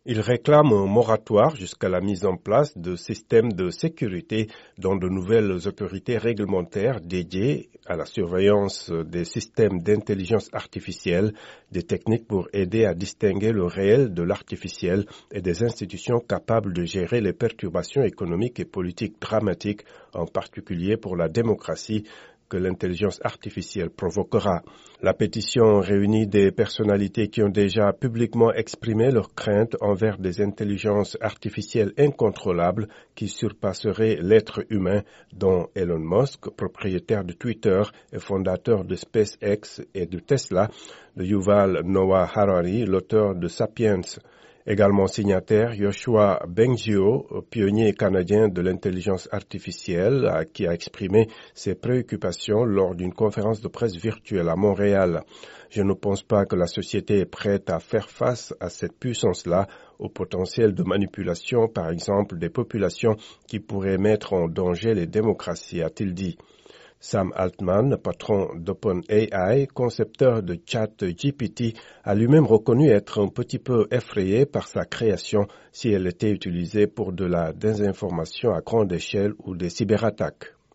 Il réclame un moratoire jusqu'à la mise en place de systèmes de sécurité dont de nouvelles autorités réglementaires dédiées à la surveillance des systèmes d'intelligence artificielle, des techniques pour aider à distinguer le réel de l'artificiel et des institutions capables de gérer les perturbations économiques et politiques dramatiques, en particulier pour la démocratie, que l'intelligence artificielle provoquera. La pétition réunit des personnalités qui ont déjà publiquement exprimé leurs craintes envers des intelligences artificielles incontrôlables qui surpasseraient l'être humain, dont Elon Musk, propriétaire de Twitter et fondateur de SpaceX et de Tesla, de Yuval Noah Harari, l'auteur de Sapiens. Également signataire, Yoshua Bengio, pionnier canadien de l'intelligence artificielle, qui a exprimé ses préoccupations lors d'une conférence de presse virtuelle à Montréal. Je ne pense pas que la société est prête à faire face à cette puissance-là, au potentiel de manipulation, par exemple, des populations qui pourraient mettre en danger les démocraties, a-t-il dit. Sam Altman, patron d'OpenAI, concepteur de ChatGPT, a lui-même reconnu être un petit peu effrayé par sa création si elle était utilisée pour de la désinformation à grande échelle ou des cyberattaques.